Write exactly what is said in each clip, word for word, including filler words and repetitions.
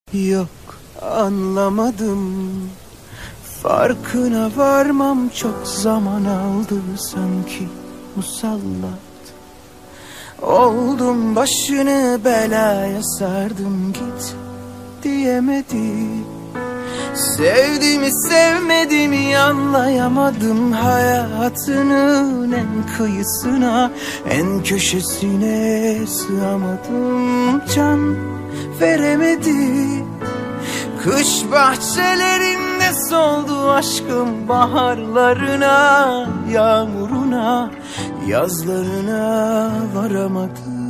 Yok, anlamadım. Farkına varmam çok zaman aldı sanki musallat. Oldum başını belaya sardım, git diyemedi. Sevdiğimi sevmediğimi anlayamadım. Hayatının en kıyısına, en köşesine sığamadım. Can veremedi. Kış bahçelerinde soldu aşkım, baharlarına, yağmuruna, yazlarına varamadım.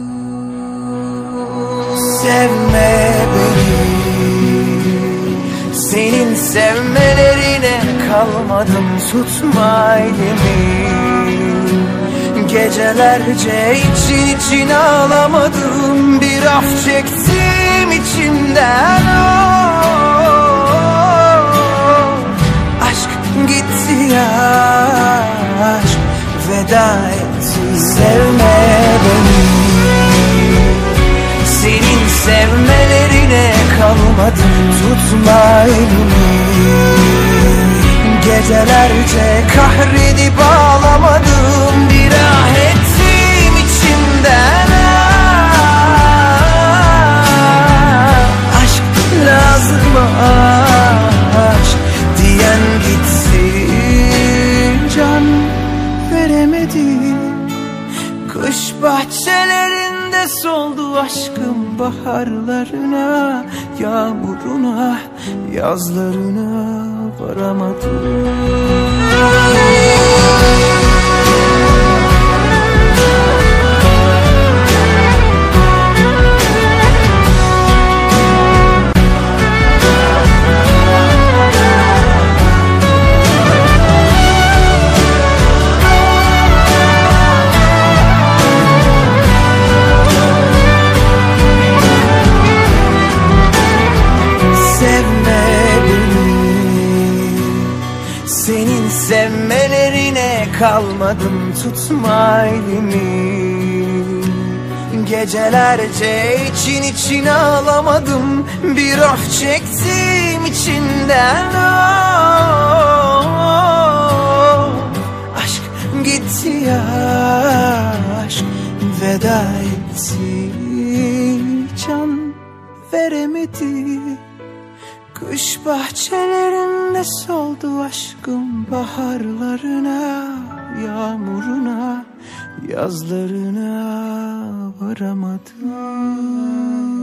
Sevme beni, senin sevmelerine kalmadım, tutma elimi. Gecelerce için için ağlamadım, bir af çektim içimden. Oh, aşk gitti ya, aşk veda etti. Sevme beni, senin sevmelerine kalmadım, tutma elimi. Gecelerce kahredip ağlamadım, bir ah ettim içimden. Aşk lazım, aşk diyen gitsin, can veremedi. Kış bahçelerinde soldu aşkım, baharlarına, yağmuruna, yazlarına varamadım. Senin sevmelerine kalmadım, tutma elimi. Gecelerce için için ağlamadım, bir af çektim içinden. Oh, aşk gitti ya, aşk veda etti. Can veremedi. Kış bahçelerinde soldu aşkım, baharlarına, yağmuruna, yazlarına varamadım.